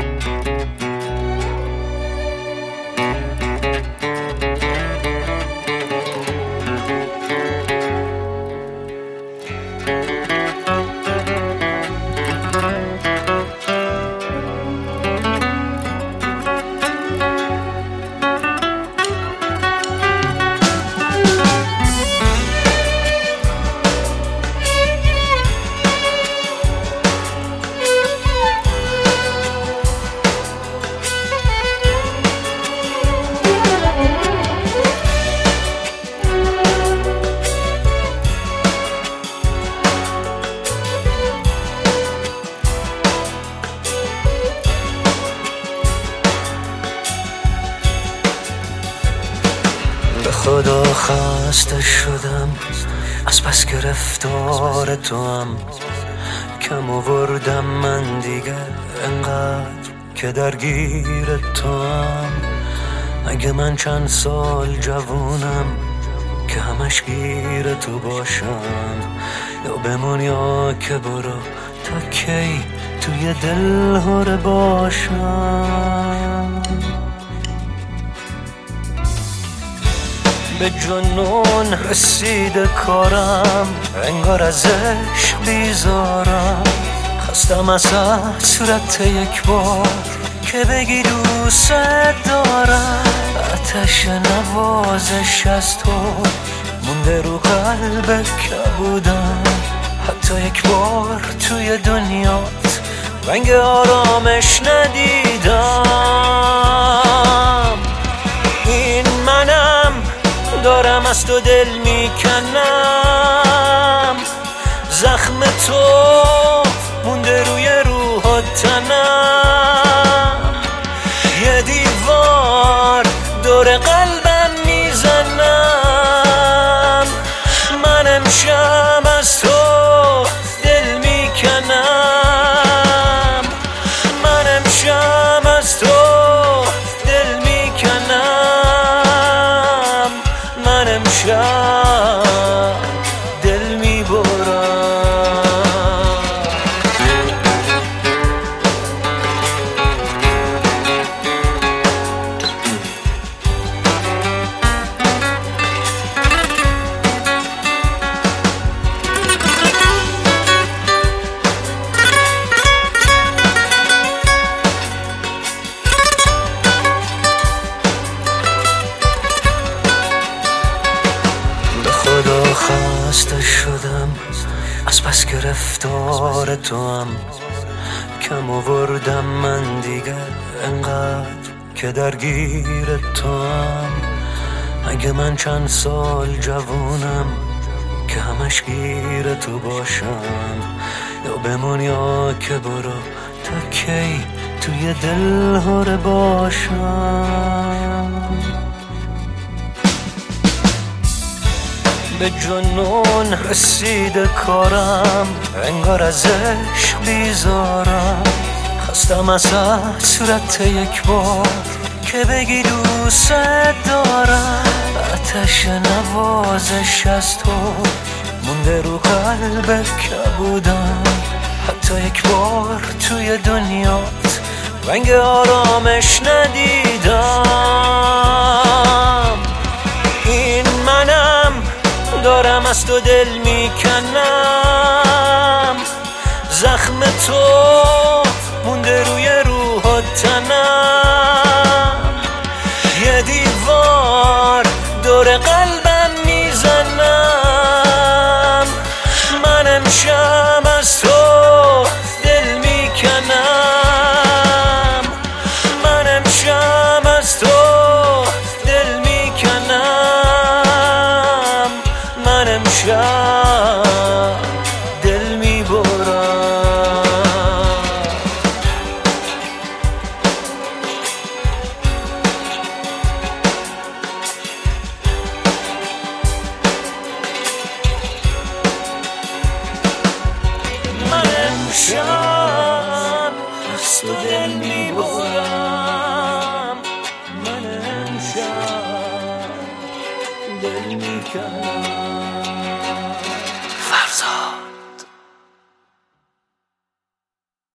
به خدا خسته شدم از پس گرفتار تو هم، کم آوردم من دیگه انقدر که درگیر تو هم. اگه من چند سال جوونم که همش گیر تو باشم، یا بمون یا که برو تا کی توی دل هره باشم. به جنون رسیده کارم، انگار ازش بیزارم. خستم از صورت یک بار که بگی دوست دارم. آتش نوازش از تو مونده رو قلب کبودم. حتی یک بار توی دنیات رنگ آرامش ندیدم. این منم دارم از تو دل میکنم. زخم تو مونده روی روح و تنم. یه دیوار دور قلبم میزنم. من امشب از تو دل میکنم. من امشب از تو دل میکنم. من امشب دل میبرم. خسته شدم از پس گرفتار تو هم، کم آوردم من دیگه انقدر که درگیر تو هم. اگه من چند سال جوونم که همش گیر تو باشم، یا بمون یا که برو تا کی توی دل هره باشم. به جنون رسیده کارم، انگار ازش بیزارم. خستم از صورت یک بار که بگی دوست دارم. آتش نوازش از تو مونده رو قلب کبودم. حتی یک بار توی دنیات رنگ آرامش ندیدم. این منم دارم از تو دل میکنم. زخم تو مونده روی روح و تنم. یه دیوار دور قلبم میزنم. من امشب از تو دل میکنم. من امشب از تو دل میکنم. من امشب دل میبرم. من امشب از تو دل میبرم.